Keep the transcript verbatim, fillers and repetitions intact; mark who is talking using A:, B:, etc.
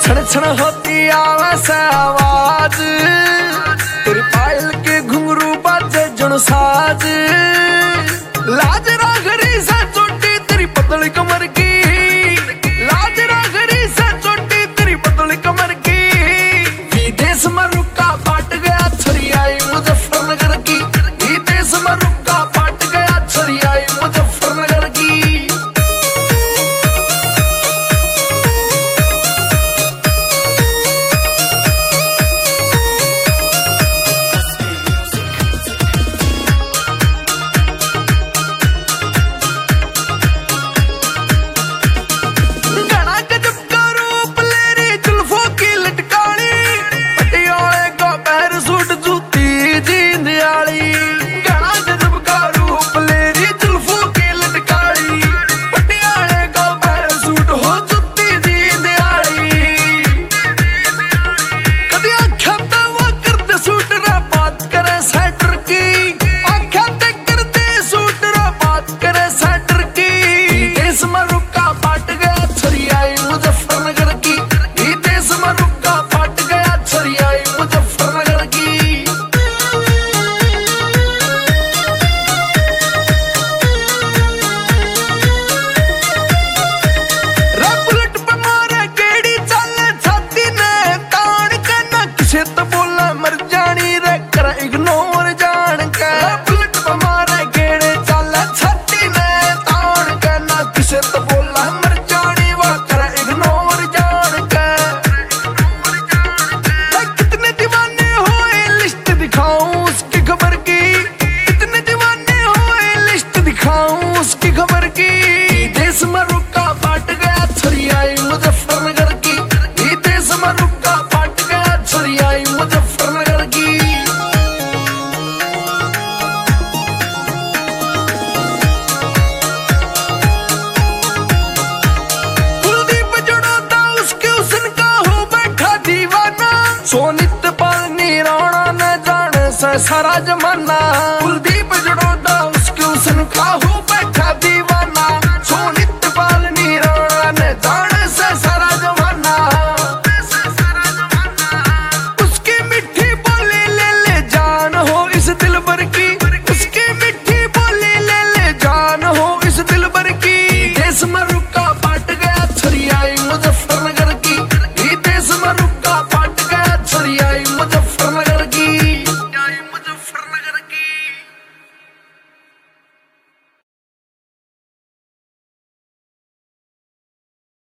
A: छण छण होती आवे से आवाज, तेरी पायल के घुंघरू बाजे जुन साज। लाज रागरी से चोटी तेरी पतली कमर की, लाज रागरी से चोटी तेरी पतली कमर की। विदेश में रुका पाट गया छरी आई मुजफ्फरनगर की, विदेश में रुका पाट गया छरी आई मुजफ्फरनगर की। सोनित पानी राणा न जाने से सारा जमाना, कुलदीप जड़ोदा उसके उसन का हो बैठा